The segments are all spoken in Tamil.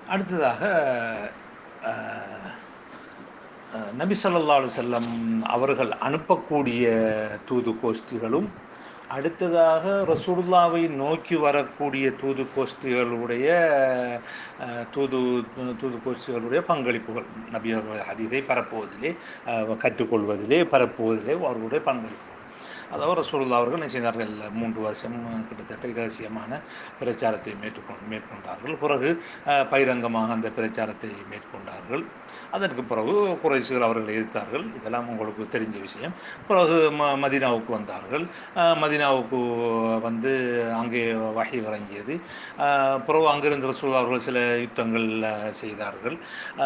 அடுத்ததாக அஹ், நபி ஸல்லல்லாஹு அலைஹி வஸல்லம் அவர்கள் அனுப்பக்கூடிய தூது கோஷ்டிகளும், அடுத்ததாக ரசூலுல்லாவை நோக்கி வரக்கூடிய தூது கோஷ்டிகளுடைய தூது தூது கோஷ்டிகளுடைய பங்களிப்புகள், நபி அவர்கள் ஹதீஸை பரப்புவதிலே, கற்றுக்கொள்வதிலே, பரப்புவதிலே அவர்களுடைய பங்களிப்பு. அதாவது ரசூலுல்லாஹ் அவர்கள் என்ன செய்தார்கள்? 3 வருஷம் கிட்டத்தட்ட இரகசியமான பிரச்சாரத்தை மேற்கொண்டார்கள். பிறகு பகிரங்கமாக அந்த பிரச்சாரத்தை மேற்கொண்டார்கள். அதற்கு பிறகு குறைஷிகள் அவர்களை எதிர்த்தார்கள். இதெல்லாம் உங்களுக்கு தெரிஞ்ச விஷயம். பிறகு மதீனாவுக்கு வந்தார்கள். மதீனாவுக்கு வந்து அங்கே வஹி இறங்கியது. பிறகு அங்கிருந்து ரசூலுல்லாஹ் அவர்கள் சில யுத்தங்கள் செய்தார்கள்.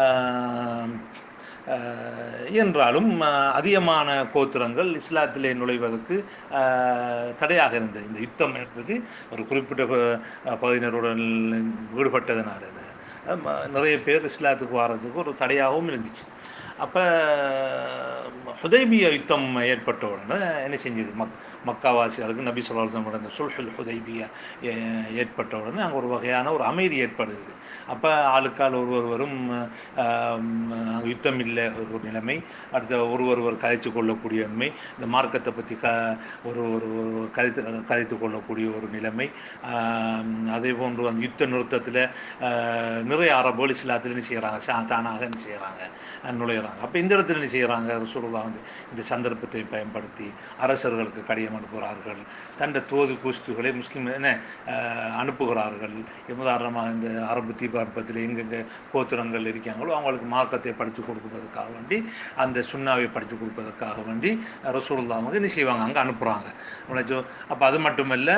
என்றாலும் அதிகமான கோத்திரங்கள் இஸ்லாத்திலே நுழைவதற்கு தடையாக இருந்தது. இந்த யுத்தம் என்பது ஒரு குறிப்பிட்ட பகுதியினருடன் ஈடுபட்டதனால நிறைய பேர் இஸ்லாத்துக்கு வர்றதுக்கு ஒரு தடையாகவும் இருந்துச்சு. அப்போ ஹுதைபியா யுத்தம் ஏற்பட்ட உடனே என்ன செஞ்சது? மக்காவாசிகளுக்கு நபி ஸல்லல்லாஹு அலைஹி வஸல்லம் நடந்த சுல்ஹுல் ஹுதைபியா ஏற்பட்ட உடனே அங்கே ஒரு வகையான ஒரு அமைதி ஏற்படுது. அப்போ ஆளுக்கால் ஒருவரும் யுத்தம் இல்லை ஒரு நிலைமை, அடுத்த ஒருவர் கதைத்து கொள்ளக்கூடிய நிலைமை, இந்த மார்க்கத்தை பற்றி ஒரு ஒரு கதைத்து கொள்ளக்கூடிய ஒரு நிலைமை. அதே போன்று அந்த யுத்த நிறுத்தத்தில் நிறைய அரபுகள் இஸ்லாத்தில் என்ன செய்கிறாங்க? தானாக என்ன செய்கிறாங்க? நுழையிறாங்க. அப்போ இந்த இடத்துல என்ன செய்கிறாங்க? ரசூலுல்லாஹ் வந்து இந்த சந்தர்ப்பத்தை பயன்படுத்தி அரசர்களுக்கு கடிதம் அனுப்புகிறார்கள். தன்னுடைய தோது கோஷ்டிகளை முஸ்லீம் என்ன அனுப்புகிறார்கள். உதாரணமாக இந்த அரபு தீபத்தில் எங்கெங்கே கோத்திரங்கள் இருக்காங்களோ அவங்களுக்கு மார்க்கத்தை படித்து கொடுப்பதற்காக வேண்டி, அந்த சுன்னாவை படித்து கொடுப்பதற்காக வேண்டி ரசூலுல்லாஹ் வந்து என்ன செய்வாங்க? அங்கே அனுப்புகிறாங்க. அப்போ அது மட்டுமல்ல,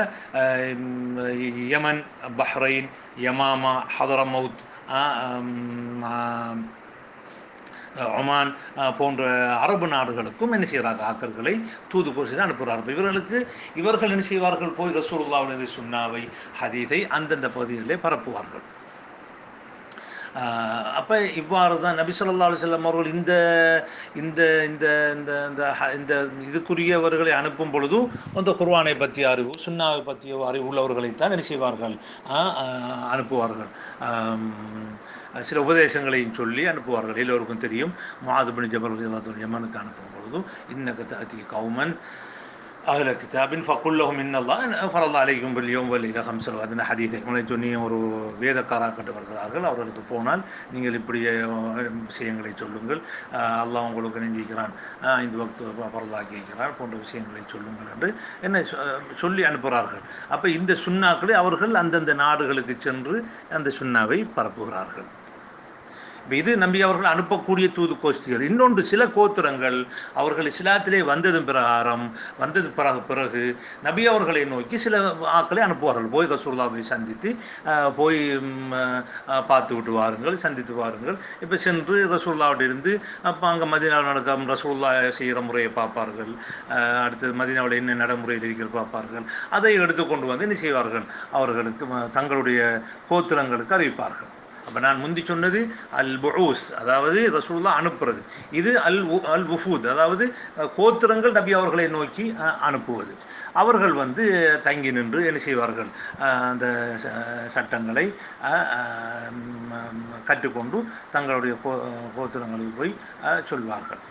Yemen, Bahrain, Yamama, Hadramaut, Oman போன்ற அரபு நாடுகளுக்கும் என்ன செய்கிறாங்க? ஆக்கர்களை தூது கோஷில் அனுப்புகிறார்கள். இவர்கள் என்ன செய்வார்கள்? போய் ரசூலுல்லாஹ்வுடைய சுன்னாவை, ஹதீஸை அந்தந்த பகுதிகளிலே பரப்புவார்கள். அப்போ இவ்வாறு தான் நபி ஸல்லல்லாஹு அலைஹி வஸல்லம் அவர்கள் இந்த இந்த இந்த இந்த இந்த இதுக்குரியவர்களை அனுப்பும் பொழுதும் அந்த குர்ஆனை பற்றிய அறிவு, சுன்னாவை பற்றிய அறிவு உள்ளவர்களைத்தான் என்ன செய்வார்கள்? அனுப்புவார்கள். சில உபதேசங்களையும் சொல்லி அனுப்புவார்கள். எல்லோருக்கும் தெரியும், முஆத் பின் ஜபல் ரலியல்லாஹு யமனுக்கு அனுப்பும் பொழுதும் இன்னக தஅதி கௌமன் அஹ்ல கிதாபின் ஃபகுல்லஹும் இன்னல்லாஹ் ஃபரத அலைக்கும் பில் யௌம் வல் லைலா ஹம்ஸ அதன ஹதீஸை சொன்னி ஒரு வேதக்காராக்கட்டு வருகிறார்கள். அவர்களுக்கு போனால் நீங்கள் இப்படி விஷயங்களை சொல்லுங்கள், அல்லாஹ் உங்களுக்கு நெஞ்சிக்கிறான், 5 வக்து பரதாக்கி வைக்கிறான் போன்ற விஷயங்களை சொல்லுங்கள் என்று என்ன சொல்லி அனுப்புகிறார்கள். அப்போ இந்த சுன்னாக்களை அவர்கள் அந்தந்த நாடுகளுக்கு சென்று அந்த சுன்னாவை பரப்புகிறார்கள். இது நம்பி அவர்கள் அனுப்பக்கூடிய தூது கோஷ்டிகள். இன்னொன்று, சில கோத்திரங்கள் அவர்கள் இஸ்லாத்திலே வந்தது பிறகு நபி அவர்களை நோக்கி சில ஆக்களை அனுப்புவார்கள். போய் ரசூலுல்லாஹ்வை சந்தித்து போய் பார்த்து விட்டு வாருங்கள், சந்தித்து வாருங்கள். இப்போ சென்று ரசூலுல்லாஹ்வோடு இருந்து அப்போ அங்கே மதீனாவில் நடக்கும் ரசூலுல்லாஹ் செய்கிற முறையை பார்ப்பார்கள். அடுத்தது மதீனாவில் என்ன நடைமுறையில் இருக்கிற பார்ப்பார்கள். அதை எடுத்துக்கொண்டு வந்து என்ன செய்வார்கள்? அவர்களுக்கு தங்களுடைய கோத்திரங்களுக்கு அறிவிப்பார்கள். அப்போ நான் முந்தி சொன்னது அல் புஊஸ், அதாவது ரசூலுல்லாஹ் அனுப்புறது. இது அல் வுஃபூத், அதாவது கோத்திரங்கள் நபி அவர்களை நோக்கி அனுப்புவது. அவர்கள் வந்து தங்கி நின்று என்ன செய்வார்கள்? அந்த சட்டங்களை கற்றுக்கொண்டு தங்களுடைய கோத்திரங்களுக்கு போய் சொல்வார்கள்.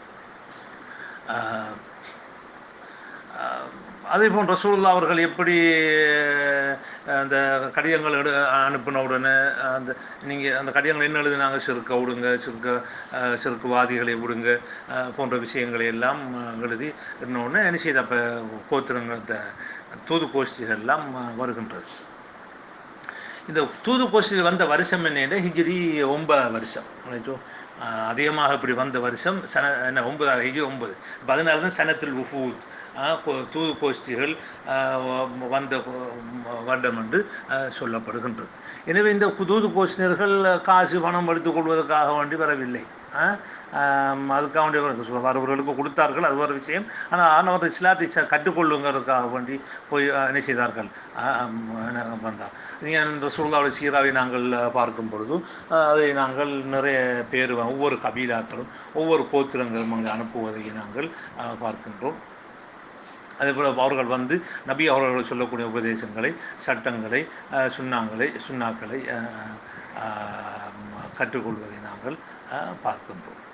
அதே போன்று ரசூலுல்லாஹ் அவர்கள் எப்படி அந்த கடிதங்கள் அனுப்பின உடனே நீங்கள் அந்த கடிதங்கள் என்ன எழுதுனாங்க? சிறுக்க விடுங்க, சிறுக்குவாதிகளை விடுங்க போன்ற விஷயங்களை எல்லாம் எழுதி இன்னொன்று என்ன செய்த அப்போ கோத்திரங்கள் தூது கோஷ்டிகள் எல்லாம் வருகின்றது. இந்த தூது கோஷ்டிகள் வந்த வருஷம் என்ன? ஹிஜ்ரி 9 வருஷம். அதிகமாக இப்படி வந்த வருஷம் 9 ஹிஜ்ரி 9. அதனால தான் சனத்துல் வுஃபூத், தூது கோஷ்டிகள் வந்த வருடம் என்று சொல்லப்படுகின்றது. எனவே இந்த தூது கோஷ்டினர்கள் காசு பணம் எடுத்துக்கொள்வதற்காக வேண்டி வரவில்லை. அதுக்காக வேண்டிய அவர்களுக்கு கொடுத்தார்கள், அது ஒரு விஷயம். ஆனால் அவர் இஸ்லாத்தை கற்றுக்கொள்ளுங்கிறதுக்காக வேண்டி போய் என்ன செய்தார்கள்? வந்தார். நீங்கள் ரசூலுல்லாஹ்வுடைய சீராவை நாங்கள் பார்க்கும் பொழுது அதை நாங்கள் நிறைய பேர், ஒவ்வொரு கபீலாக்களும் ஒவ்வொரு கோத்திரங்களும் அங்கே அனுப்புவதை நாங்கள் பார்க்கின்றோம். அதேபோல் அவர்கள் வந்து நபி அவர்கள் சொல்லக்கூடிய உபதேசங்களை, சட்டங்களை, சுன்னாக்களை கற்றுக்கொள்வதை நாங்கள் பார்க்கின்றோம்.